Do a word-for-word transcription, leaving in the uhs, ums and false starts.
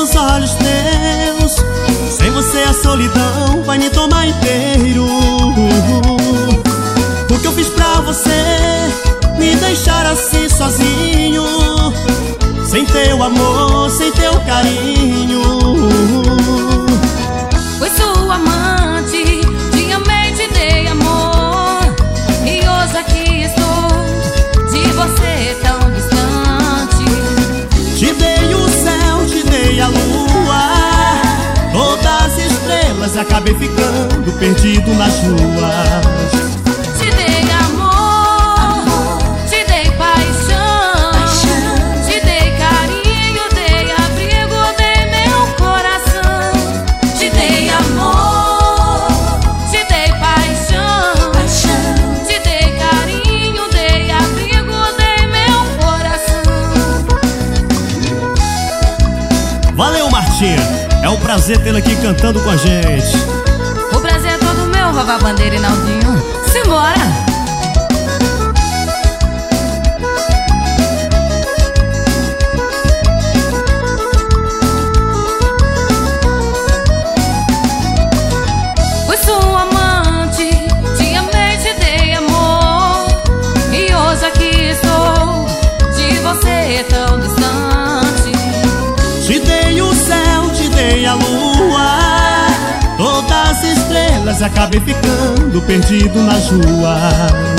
dos olhos teus. Sem você a solidão vai me tomar inteiro. O que eu fiz pra você me deixar assim sozinho, sem teu amor, sem teu carinho. Fui sua amante, te amei, te dei amor, e hoje aqui estou, de você tão distante. Te dei o céu, te dei a lua, todas as estrelas, acabei ficando perdido nas ruas. Te dei amor, te dei paixão, te dei carinho, dei abrigo, dei meu coração. Te dei amor, te dei paixão, te dei carinho, dei abrigo, dei meu coração. Valeu, Martinha, é um prazer tê-la aqui cantando com a gente. O prazer é todo meu, Vavá Bandeira e Naldinho. Simbora! Fui sua amante, te amei, te dei amor, e hoje aqui estou, de você tão distante. Te dei o céu, te dei a lua, todas as estrelas, acabei ficando perdido nas ruas.